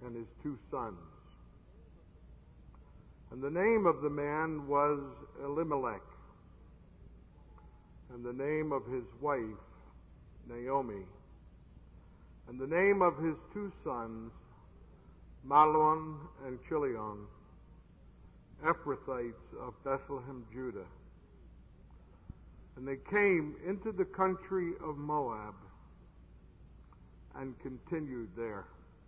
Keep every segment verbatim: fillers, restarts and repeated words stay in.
and his two sons. And the name of the man was Elimelech, and the name of his wife Naomi, and the name of his two sons Mahlon and Chilion, Ephrathites of Bethlehem, Judah. And they came into the country of Moab and continued there.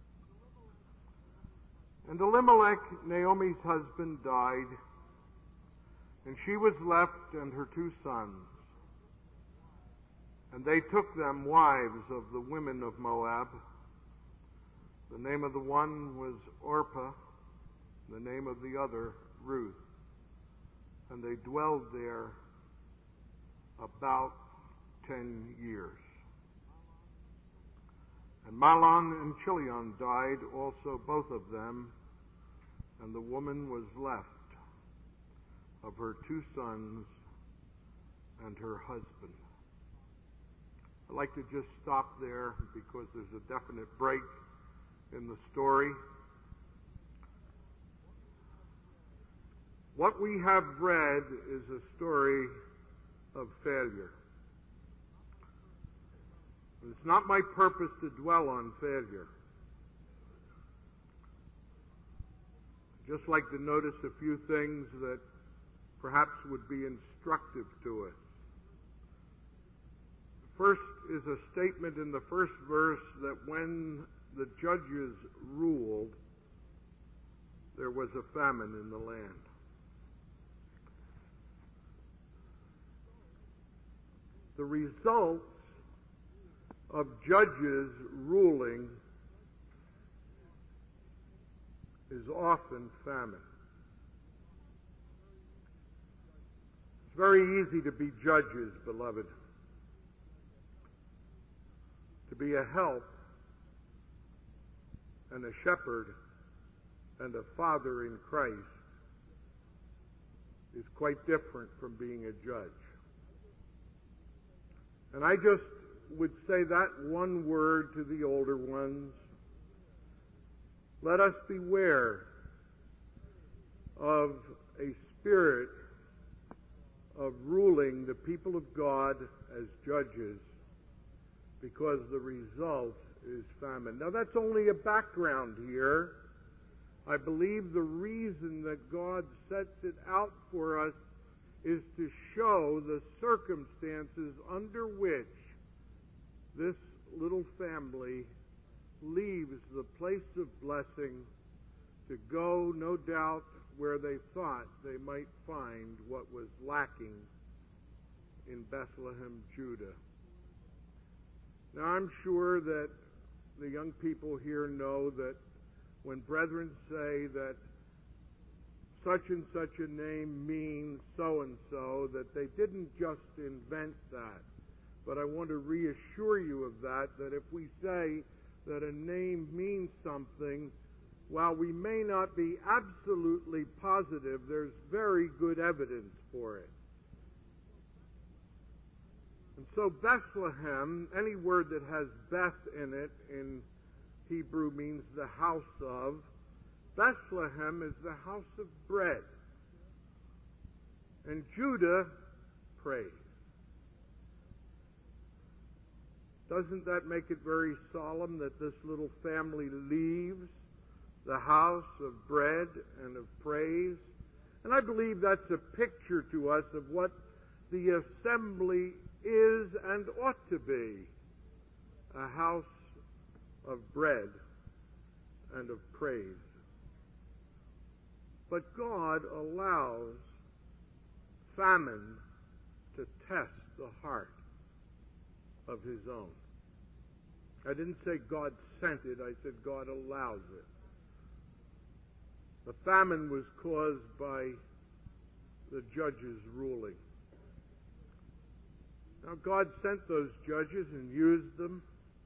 And Elimelech, Naomi's husband, died, and she was left and her two sons. And they took them wives of the women of Moab. The name of the one was Orpah, the name of the other Ruth. And they dwelled there about ten years. And Mahlon and Chilion died also, both of them, and the woman was left of her two sons and her husband. I'd like to just stop there because there's a definite break in the story. What we have read is a story of failure. It's not my purpose to dwell on failure. I'd just like to notice a few things that perhaps would be instructive to us. First is a statement in the first verse that when the judges ruled, there was a famine in the land. The results of judges ruling is often famine. It's very easy to be judges, beloved. To be a help and a shepherd and a father in Christ is quite different from being a judge. And I just would say that one word to the older ones. Let us beware of a spirit of ruling the people of God as judges, because the result is famine. Now that's only a background here. I believe the reason that God sets it out for us is to show the circumstances under which this little family leaves the place of blessing to go, no doubt, where they thought they might find what was lacking in Bethlehem, Judah. Now, I'm sure that the young people here know that when brethren say that such and such a name means so-and-so, that they didn't just invent that. But I want to reassure you of that, that if we say that a name means something, while we may not be absolutely positive, there's very good evidence for it. And so Bethlehem, any word that has Beth in it in Hebrew means the house of. Bethlehem is the house of bread. And Judah prays. Doesn't that make it very solemn that this little family leaves the house of bread and of praise? And I believe that's a picture to us of what the assembly is and ought to be. A house of bread and of praise. But God allows famine to test the heart of His own. I didn't say God sent it, I said God allows it. The famine was caused by the judges ruling. Now God sent those judges and used them,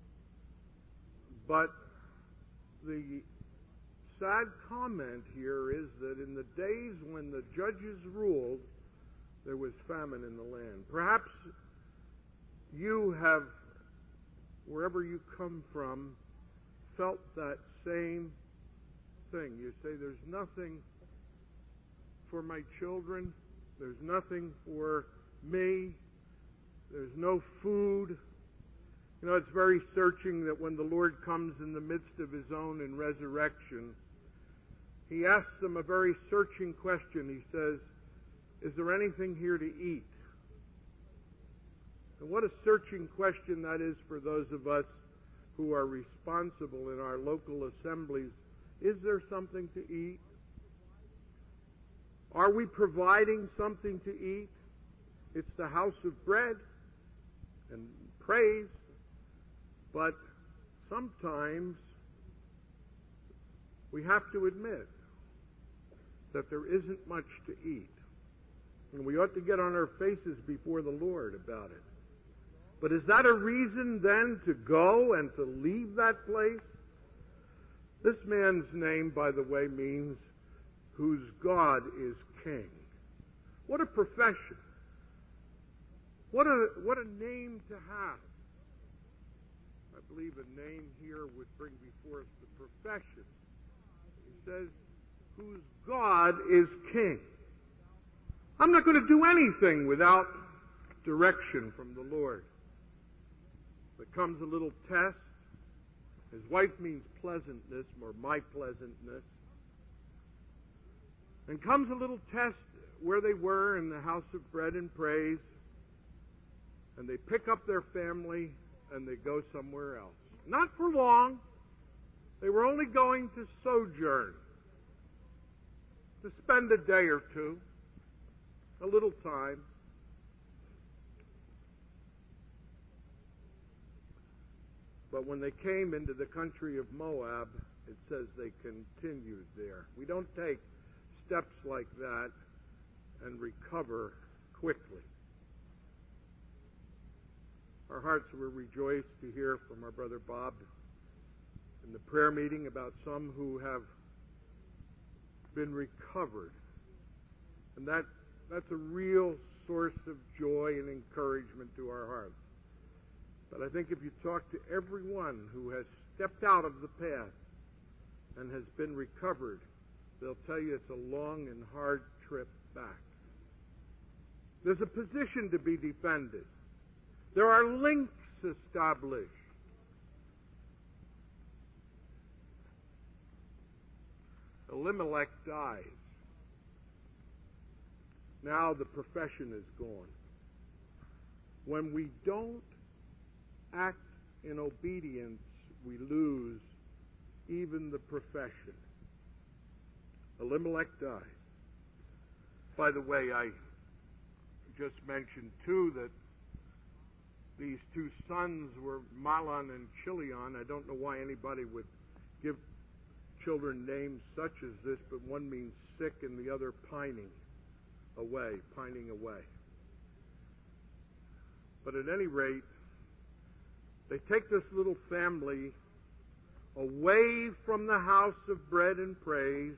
but the sad comment here is that in the days when the judges ruled, there was famine in the land. Perhaps you have, wherever you come from, felt that same thing. You say, there's nothing for my children. There's nothing for me. There's no food. You know, it's very searching that when the Lord comes in the midst of his own in resurrection, he asks them a very searching question. He says, is there anything here to eat? And what a searching question that is for those of us who are responsible in our local assemblies. Is there something to eat? Are we providing something to eat? It's the house of bread and praise, but sometimes we have to admit that there isn't much to eat. And we ought to get on our faces before the Lord about it. But is that a reason then to go and to leave that place? This man's name, by the way, means whose God is king. What a profession. What a, what a name to have. I believe a name here would bring before us the profession. He says, whose God is king. I'm not going to do anything without direction from the Lord. There comes a little test. His wife means pleasantness, or my pleasantness. And comes a little test where they were in the house of bread and praise. And they pick up their family and they go somewhere else. Not for long. They were only going to sojourn. To spend a day or two. A little time. But when they came into the country of Moab, it says they continued there. We don't take steps like that and recover quickly. Our hearts were rejoiced to hear from our brother Bob in the prayer meeting about some who have been recovered. And that that's a real source of joy and encouragement to our hearts. But I think if you talk to everyone who has stepped out of the path and has been recovered, they'll tell you it's a long and hard trip back. There's a position to be defended. There are links established. Elimelech dies. Now the profession is gone. When we don't act in obedience, we lose even the profession. Elimelech dies. By the way, I just mentioned too that these two sons were Mahlon and Chilion. I don't know why anybody would give children names such as this, but one means sick and the other pining away, pining away. But at any rate, they take this little family away from the house of bread and praise,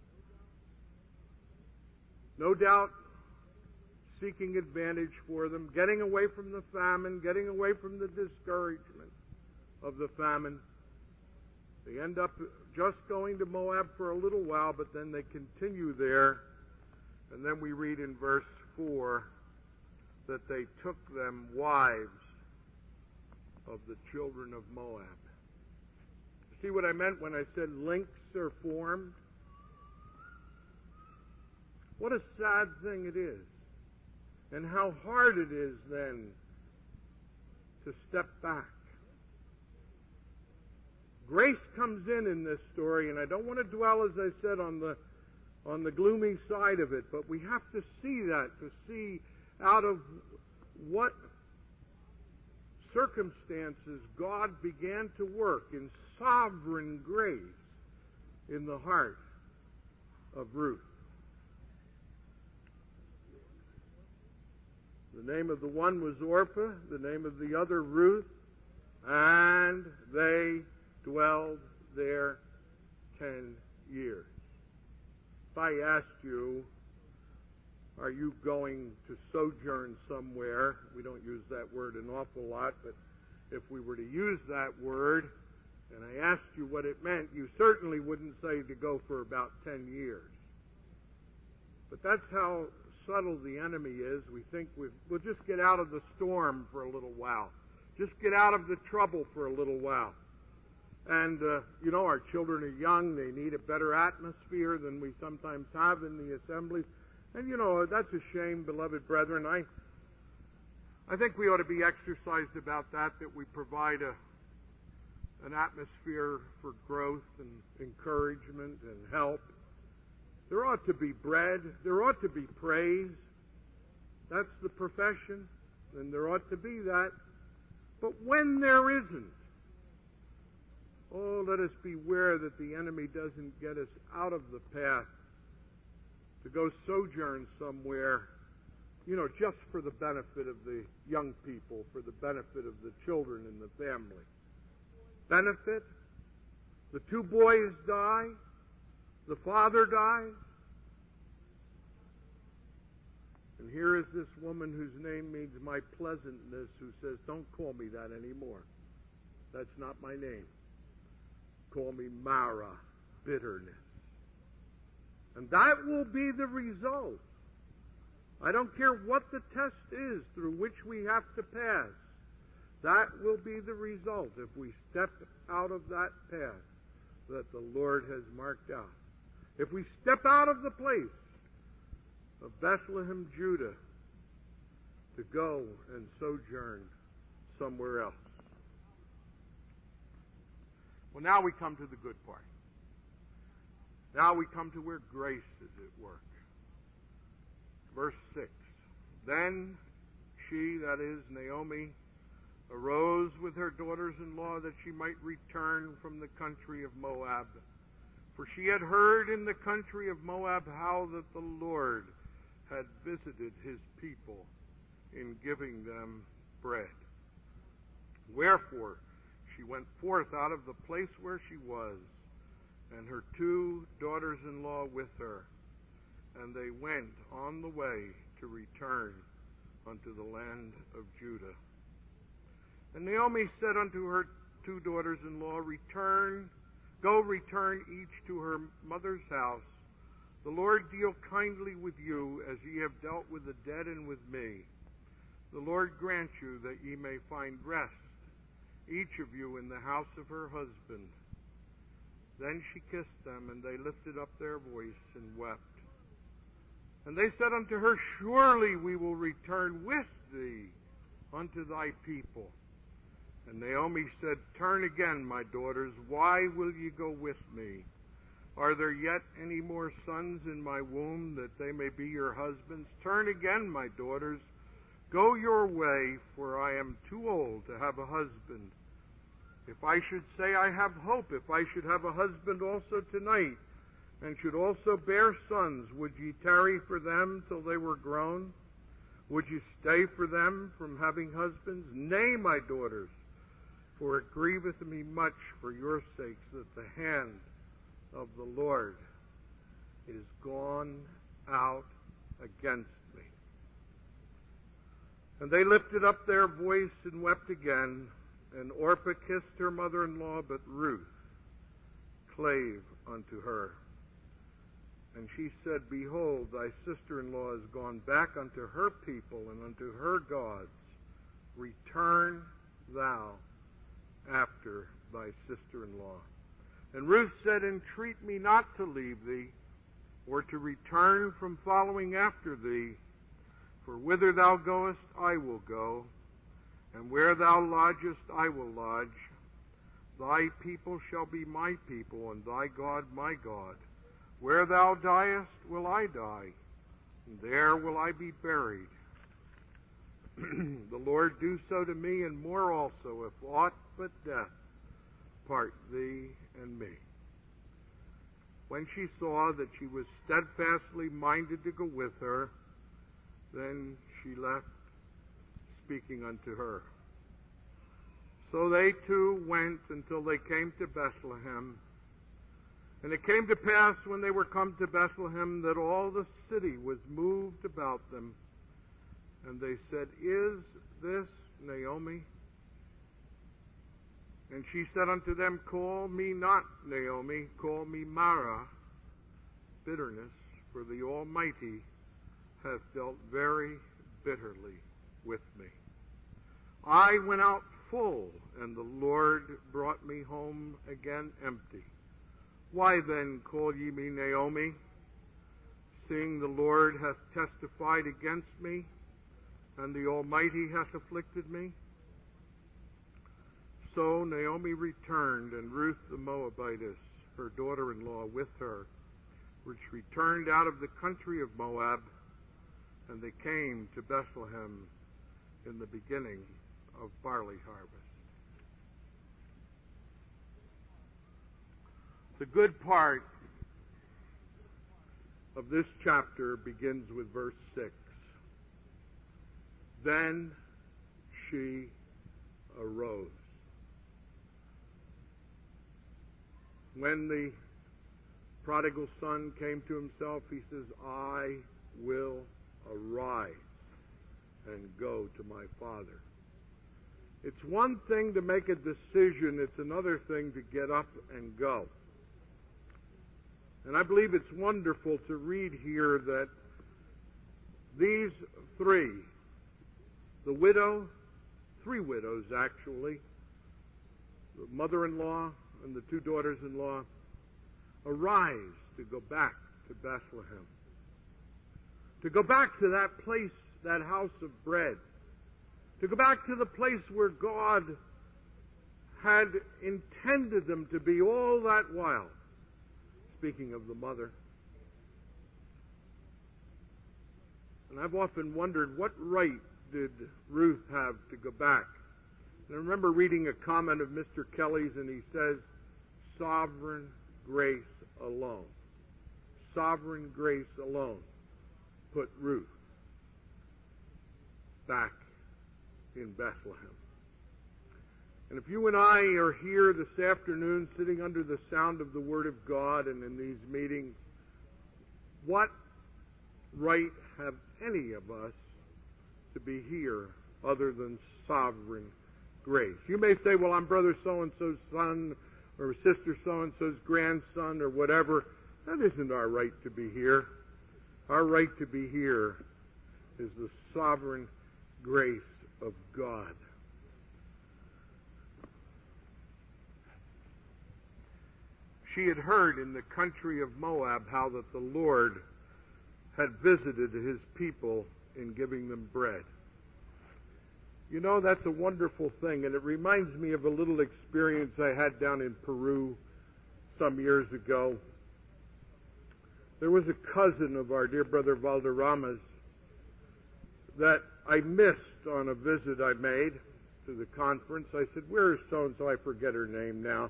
no doubt seeking advantage for them, getting away from the famine, getting away from the discouragement of the famine. They end up just going to Moab for a little while, but then they continue there. And then we read in verse four that they took them wives of the children of Moab. See what I meant when I said links are formed? What a sad thing it is. And how hard it is then to step back. Grace comes in in this story, and I don't want to dwell, as I said, on the on the gloomy side of it, but we have to see that, to see out of what circumstances God began to work in sovereign grace in the heart of Ruth. The name of the one was Orpah, the name of the other Ruth, and they dwelled there ten years. If I asked you, are you going to sojourn somewhere? We don't use that word an awful lot, but if we were to use that word, and I asked you what it meant, you certainly wouldn't say to go for about ten years. But that's how subtle the enemy is. We think we've, we'll just get out of the storm for a little while. Just get out of the trouble for a little while. And, uh, you know, our children are young. They need a better atmosphere than we sometimes have in the assemblies. And, you know, that's a shame, beloved brethren. I I think we ought to be exercised about that, that we provide a an atmosphere for growth and encouragement and help. There ought to be bread. There ought to be praise. That's the profession, and there ought to be that. But when there isn't, oh, let us beware that the enemy doesn't get us out of the path to go sojourn somewhere, you know, just for the benefit of the young people, for the benefit of the children and the family. Benefit? The two boys die. The father dies. And here is this woman whose name means my pleasantness, who says, don't call me that anymore. That's not my name. Call me Mara, bitterness. And that will be the result. I don't care what the test is through which we have to pass. That will be the result if we step out of that path that the Lord has marked out. If we step out of the place of Bethlehem, Judah, to go and sojourn somewhere else. Well, now we come to the good part. Now we come to where grace is at work. Verse six. Then she, that is Naomi, arose with her daughters-in-law that she might return from the country of Moab. For she had heard in the country of Moab how that the Lord had visited his people in giving them bread. Wherefore she went forth out of the place where she was, and her two daughters-in-law with her, and they went on the way to return unto the land of Judah. And Naomi said unto her two daughters-in-law, Return, go return each to her mother's house. The Lord deal kindly with you, as ye have dealt with the dead and with me. The Lord grant you that ye may find rest, each of you in the house of her husband. Then she kissed them, and they lifted up their voice and wept. And they said unto her, Surely we will return with thee unto thy people. And Naomi said, Turn again, my daughters, why will ye go with me? Are there yet any more sons in my womb, that they may be your husbands? Turn again, my daughters, go your way, for I am too old to have a husband. If I should say I have hope, if I should have a husband also tonight, and should also bear sons, would ye tarry for them till they were grown? Would ye stay for them from having husbands? Nay, my daughters, for it grieveth me much for your sakes that the hand of the Lord is gone out against me. And they lifted up their voice and wept again, and Orpah kissed her mother-in-law, but Ruth clave unto her. And she said, Behold, thy sister-in-law is gone back unto her people and unto her gods. Return thou after thy sister-in-law. And Ruth said, Entreat me not to leave thee, or to return from following after thee. For whither thou goest, I will go, and where thou lodgest, I will lodge. Thy people shall be my people, and thy God my God. Where thou diest, will I die, and there will I be buried. The Lord do so to me, and more also, if aught but death part thee and me. When she saw that she was steadfastly minded to go with her, then she left, speaking unto her. So they two went until they came to Bethlehem. And it came to pass, when they were come to Bethlehem, that all the city was moved about them. And they said, Is this Naomi? And she said unto them, Call me not Naomi, call me Mara, bitterness, for the Almighty hath dealt very bitterly with me. I went out full, and the Lord brought me home again empty. Why then call ye me Naomi, seeing the Lord hath testified against me, and the Almighty hath afflicted me? So Naomi returned, and Ruth the Moabitess, her daughter-in-law, with her, which returned out of the country of Moab, and they came to Bethlehem in the beginning of barley harvest. The good part of this chapter begins with verse six. Then she arose. When the prodigal son came to himself, he says, I will arise and go to my father. It's one thing to make a decision, it's another thing to get up and go. And I believe it's wonderful to read here that these three, the widow, three widows actually, the mother-in-law and the two daughters-in-law, arise to go back to Bethlehem, to go back to that place, that house of bread, to go back to the place where God had intended them to be all that while. Speaking of the mother. And I've often wondered, what right did Ruth have to go back? And I remember reading a comment of Mister Kelly's, and he says, sovereign grace alone. Sovereign grace alone put Ruth back in Bethlehem. And if you and I are here this afternoon sitting under the sound of the Word of God and in these meetings, what right have any of us to be here other than sovereign grace? You may say, well, I'm brother so-and-so's son or sister so-and-so's grandson or whatever. That isn't our right to be here. Our right to be here is the sovereign grace of God. She had heard in the country of Moab how that the Lord had visited his people in giving them bread. You know, that's a wonderful thing, and it reminds me of a little experience I had down in Peru some years ago. There was a cousin of our dear brother Valderrama's that I missed on a visit I made to the conference. I said, where is so-and-so? I forget her name now.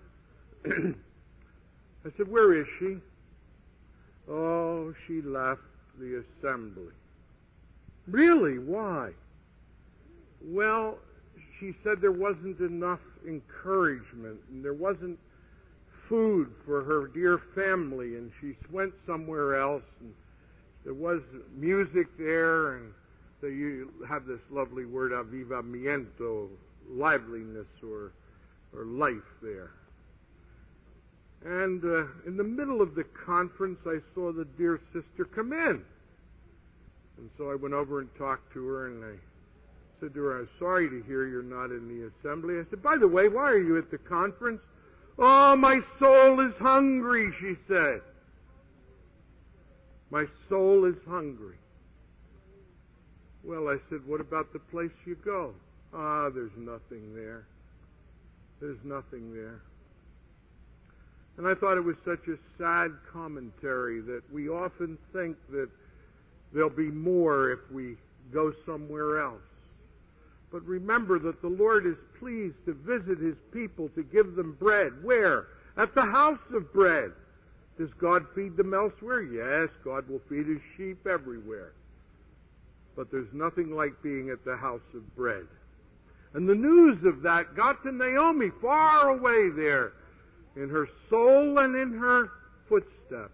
I said, where is she? Oh, she left the assembly. Really? Why? Well, she said there wasn't enough encouragement, and there wasn't food for her dear family, and she went somewhere else, and there was music there, and so you have this lovely word, avivamiento, liveliness or, or life there. And uh, in the middle of the conference, I saw the dear sister come in. And so I went over and talked to her, and I said to her, I'm sorry to hear you're not in the assembly. I said, by the way, why are you at the conference? Oh, my soul is hungry, she said. My soul is hungry. Well, I said, what about the place you go? Ah, there's nothing there. There's nothing there. And I thought it was such a sad commentary that we often think that there'll be more if we go somewhere else. But remember that the Lord is pleased to visit his people to give them bread. Where? At the house of bread. Does God feed them elsewhere? Yes, God will feed his sheep everywhere. But there's nothing like being at the house of bread. And the news of that got to Naomi far away there, in her soul and in her footsteps.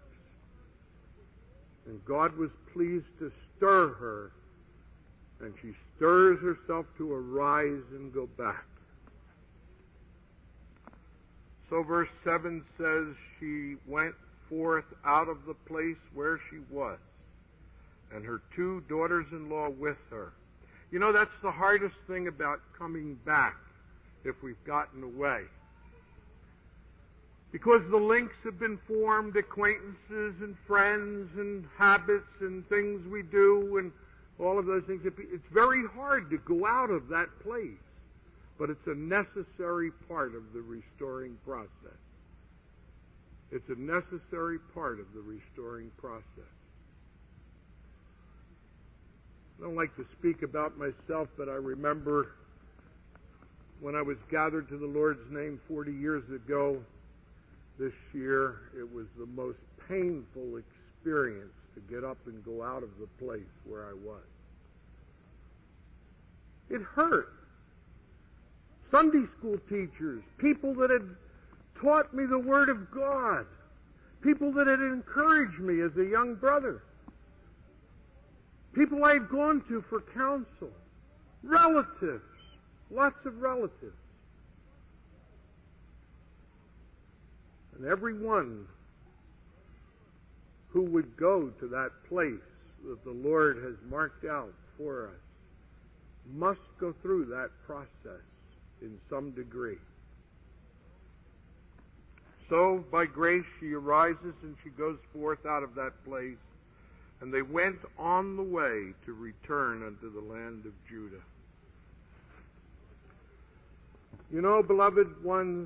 And God was pleased to stir her, and she stirs herself to arise and go back. So verse seven says she went forth out of the place where she was, and her two daughters-in-law with her. You know, that's the hardest thing about coming back if we've gotten away. Because the links have been formed, acquaintances and friends and habits and things we do and all of those things. It's very hard to go out of that place, but it's a necessary part of the restoring process. It's a necessary part of the restoring process. I don't like to speak about myself, but I remember when I was gathered to the Lord's name forty years ago this year, it was the most painful experience to get up and go out of the place where I was. It hurt. Sunday school teachers, people that had taught me the Word of God, people that had encouraged me as a young brother, people I had gone to for counsel, relatives, lots of relatives. And everyone who would go to that place that the Lord has marked out for us must go through that process in some degree. So, by grace, she arises and she goes forth out of that place, and they went on the way to return unto the land of Judah. You know, beloved ones,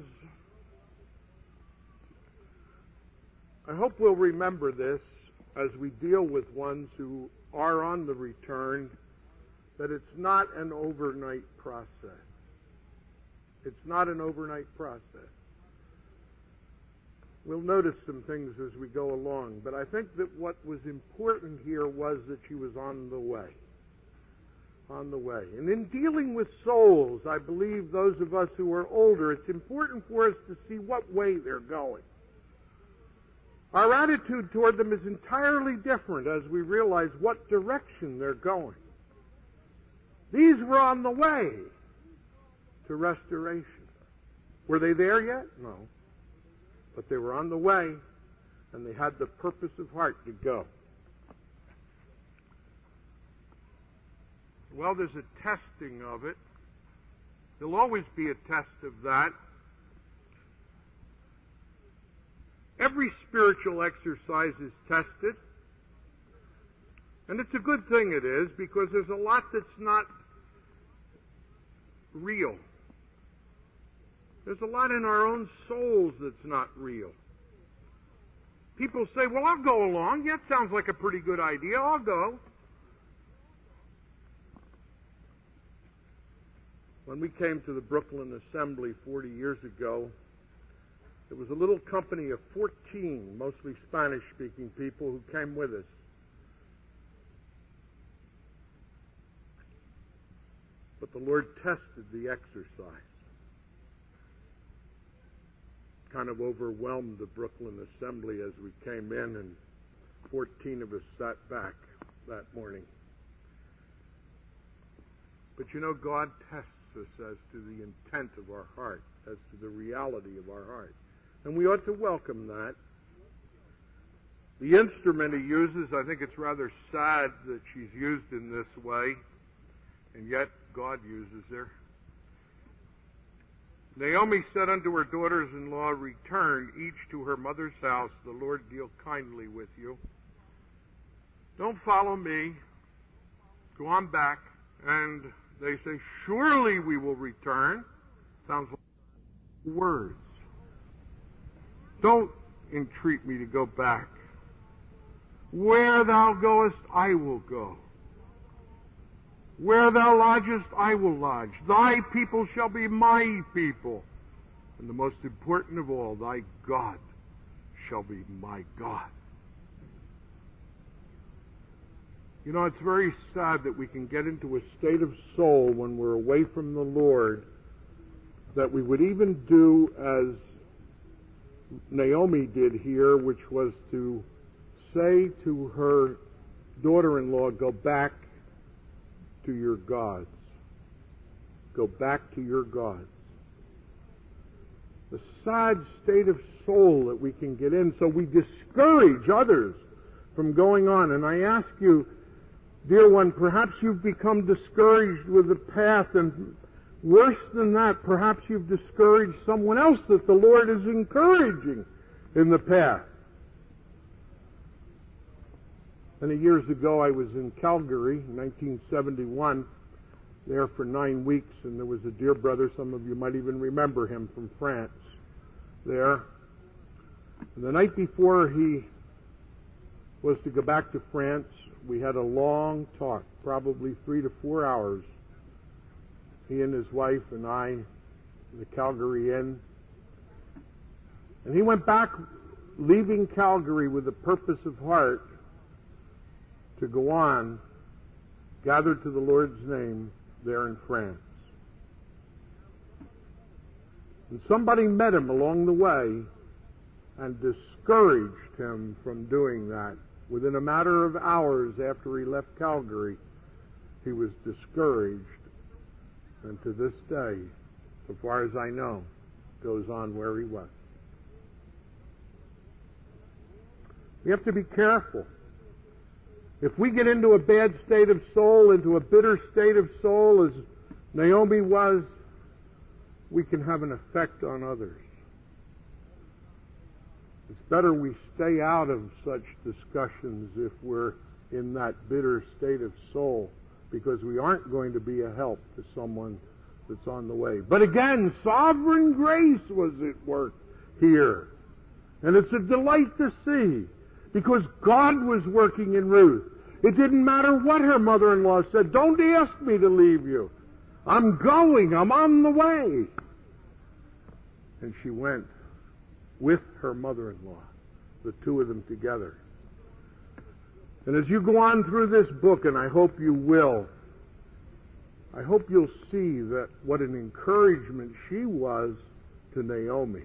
I hope we'll remember this as we deal with ones who are on the return, that it's not an overnight process. It's not an overnight process. We'll notice some things as we go along, but I think that what was important here was that she was on the way. On the way. And in dealing with souls, I believe those of us who are older, it's important for us to see what way they're going. Our attitude toward them is entirely different as we realize what direction they're going. These were on the way to restoration. Were they there yet? No. But they were on the way, and they had the purpose of heart to go. Well, there's a testing of it. There'll always be a test of that. Every spiritual exercise is tested. And it's a good thing it is, because there's a lot that's not real. There's a lot in our own souls that's not real. People say, well, I'll go along. Yeah, it sounds like a pretty good idea. I'll go. When we came to the Brooklyn Assembly forty years ago, there was a little company of fourteen, mostly Spanish-speaking people, who came with us. But the Lord tested the exercise. Kind of overwhelmed the Brooklyn Assembly as we came in, and fourteen of us sat back that morning. But you know, God tests us as to the intent of our heart, as to the reality of our heart. And we ought to welcome that. The instrument he uses, I think it's rather sad that she's used in this way, and yet God uses her. Naomi said unto her daughters-in-law, return each to her mother's house, the Lord deal kindly with you. Don't follow me. Go on back. And they say, surely we will return. Sounds like words. Don't entreat me to go back. Where thou goest, I will go. Where thou lodgest, I will lodge. Thy people shall be my people. And the most important of all, thy God shall be my God. You know, it's very sad that we can get into a state of soul when we're away from the Lord that we would even do as Naomi did here, which was to say to her daughter-in-law, go back to your gods. Go back to your gods. the sad state of soul that we can get in, so we discourage others from going on. And I ask you, dear one, perhaps you've become discouraged with the path, and worse than that, perhaps you've discouraged someone else that the Lord is encouraging in the path. Many years ago, I was in Calgary, nineteen seventy-one, there for nine weeks, and there was a dear brother, some of you might even remember him, from France there. And the night before he was to go back to France, we had a long talk, probably three to four hours. He and his wife and I, in the Calgary Inn. And he went back, leaving Calgary with a purpose of heart to go on, gathered to the Lord's name there in France. And somebody met him along the way and discouraged him from doing that. Within a matter of hours after he left Calgary, he was discouraged, and to this day, so far as I know, goes on where he was. We have to be careful. If we get into a bad state of soul, into a bitter state of soul, as Naomi was, we can have an effect on others. It's better we stay out of such discussions if we're in that bitter state of soul, because we aren't going to be a help to someone that's on the way. But again, sovereign grace was at work here. And it's a delight to see, because God was working in Ruth. It didn't matter what her mother-in-law said. Don't ask me to leave you. I'm going. I'm on the way. And she went with her mother-in-law, the two of them together. And as you go on through this book, and I hope you will, I hope you'll see that what an encouragement she was to Naomi.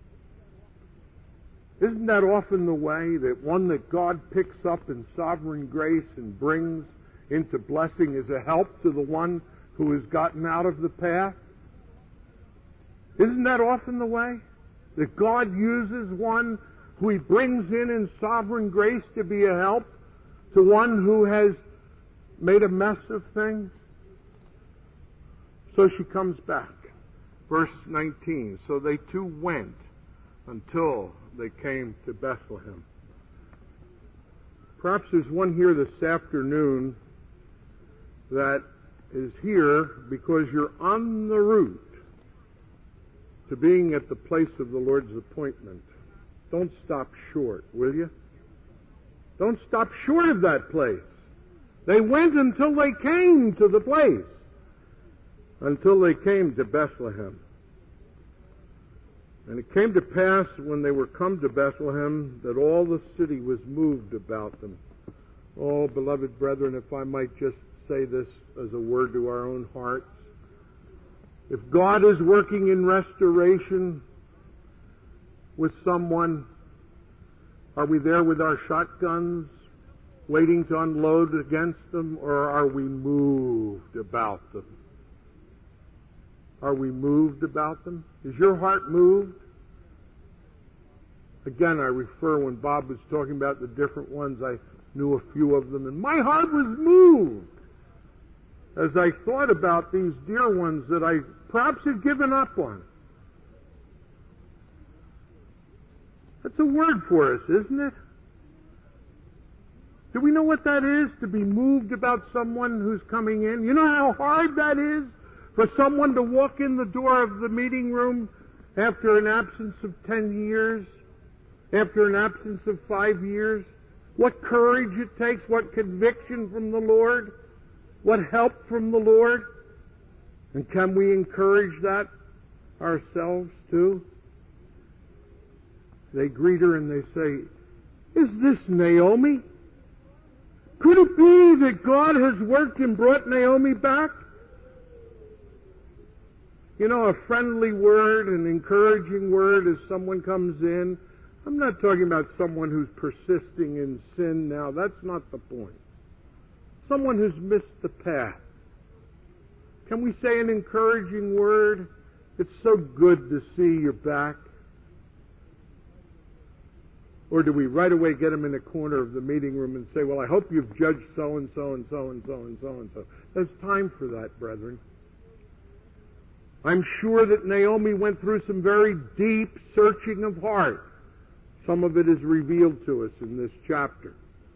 Isn't that often the way, that one that God picks up in sovereign grace and brings into blessing is a help to the one who has gotten out of the path? Isn't that often the way? That God uses one who He brings in in sovereign grace to be a help to one who has made a mess of things? So she comes back. Verse nineteen, so they two went until they came to Bethlehem. Perhaps there's one here this afternoon that is here because you're on the route to being at the place of the Lord's appointment. Don't stop short, will you? Don't stop short of that place. They went until they came to the place, until they came to Bethlehem. And it came to pass, when they were come to Bethlehem, that all the city was moved about them. Oh, beloved brethren, if I might just say this as a word to our own hearts. If God is working in restoration with someone, are we there with our shotguns, waiting to unload against them, or are we moved about them? Are we moved about them? Is your heart moved? Again, I refer, when Bob was talking about the different ones, I knew a few of them, and my heart was moved as I thought about these dear ones that I perhaps had given up on. That's a word for us, isn't it? Do we know what that is, to be moved about someone who's coming in? You know how hard that is for someone to walk in the door of the meeting room after an absence of ten years, after an absence of five years? What courage it takes, what conviction from the Lord, what help from the Lord. And can we encourage that ourselves too? They greet her and they say, "Is this Naomi? Could it be that God has worked and brought Naomi back?" You know, a friendly word, an encouraging word as someone comes in. I'm not talking about someone who's persisting in sin now. That's not the point. Someone who's missed the path. Can we say an encouraging word It's so good to see you're back. Or do we right away get them in a corner of the meeting room and say, well, I hope you've judged so-and-so and so-and-so and so-and-so. There's time for that, brethren. I'm sure that Naomi went through some very deep searching of heart. Some of it is revealed to us in this chapter.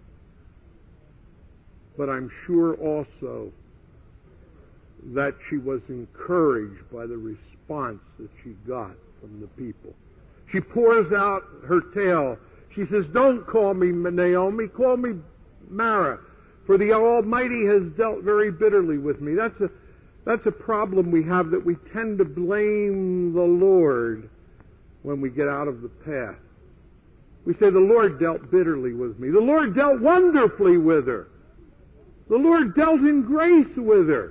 But I'm sure also that she was encouraged by the response that she got from the people. She pours out her tale. She says, don't call me Naomi, call me Mara, for the Almighty has dealt very bitterly with me. That's a, that's a problem we have, that we tend to blame the Lord when we get out of the path. We say, the Lord dealt bitterly with me. The Lord dealt wonderfully with her. The Lord dealt in grace with her.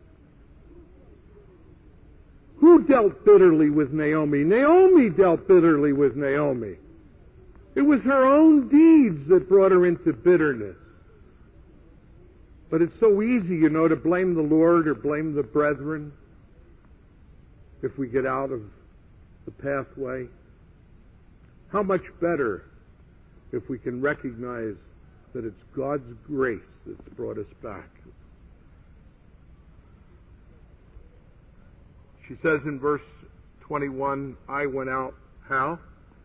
Who dealt bitterly with Naomi? Naomi dealt bitterly with Naomi. It was her own deeds that brought her into bitterness. But it's so easy, you know, to blame the Lord or blame the brethren if we get out of the pathway. How much better if we can recognize that it's God's grace that's brought us back. She says in verse twenty-one, I went out, how?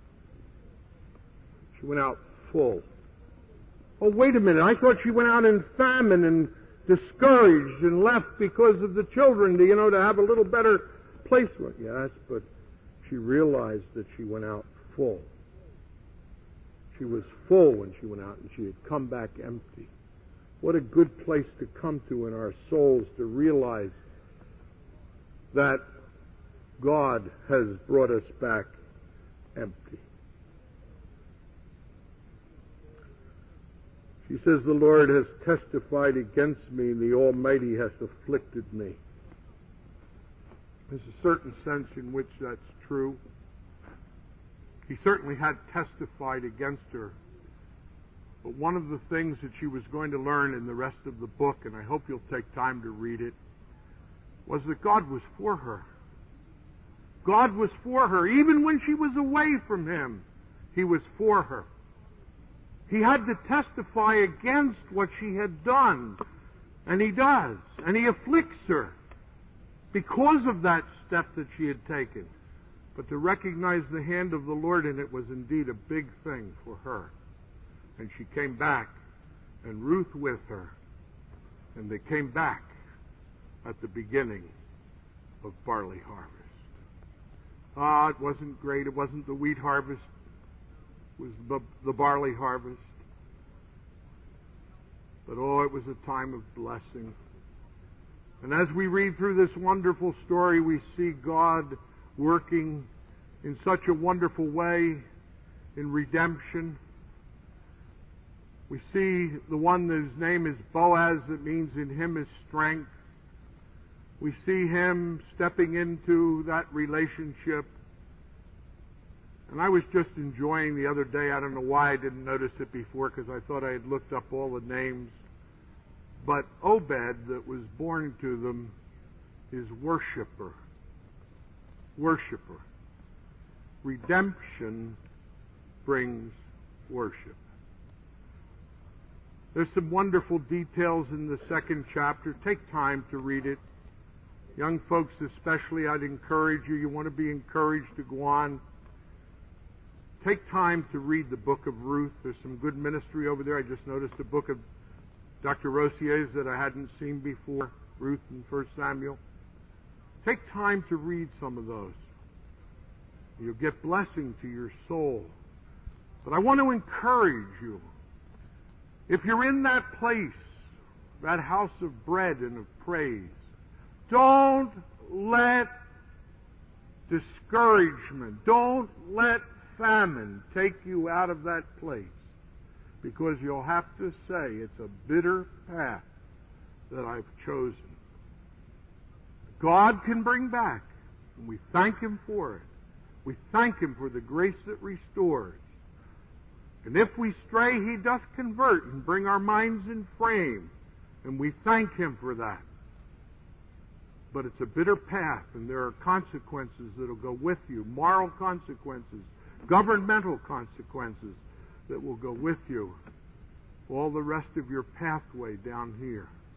She went out full. Oh, wait a minute, I thought she went out in famine and discouraged and left because of the children, to, you know, to have a little better place. Yes, but she realized that she went out full. She was full when she went out, and she had come back empty. What a good place to come to in our souls, to realize that God has brought us back empty. She says, the Lord has testified against me, and the Almighty has afflicted me. There's a certain sense in which that's true. He certainly had testified against her. But one of the things that she was going to learn in the rest of the book, and I hope you'll take time to read it, was that God was for her. God was for her. Even when she was away from Him, He was for her. He had to testify against what she had done. And He does. And He afflicts her because of that step that she had taken. But to recognize the hand of the Lord in it was indeed a big thing for her. And she came back, and Ruth with her. And they came back at the beginning of barley harvest. Ah, it wasn't great. It wasn't the wheat harvest. It was the, the barley harvest. But oh, it was a time of blessing. And as we read through this wonderful story, we see God working in such a wonderful way in redemption. We see the one whose name is Boaz, that means in him is strength. We see him stepping into that relationship. And I was just enjoying the other day, I don't know why I didn't notice it before, because I thought I had looked up all the names. But Obed, that was born to them, is worshiper. Worshiper. Redemption brings worship. There's some wonderful details in the second chapter. Take time to read it. Young folks especially, I'd encourage you, you want to be encouraged to go on. Take time to read the book of Ruth. There's some good ministry over there. I just noticed a book of Doctor Rossier's that I hadn't seen before, Ruth and First Samuel. Take time to read some of those. You'll get blessing to your soul. But I want to encourage you. If you're in that place, that house of bread and of praise, don't let discouragement, don't let famine take you out of that place, because you'll have to say it's a bitter path that I've chosen. God can bring back, and we thank Him for it. We thank Him for the grace that restores. And if we stray, He doth convert and bring our minds in frame, and we thank Him for that. but it's a bitter path, and there are consequences that will go with you, moral consequences, governmental consequences that will go with you all the rest of your pathway down here.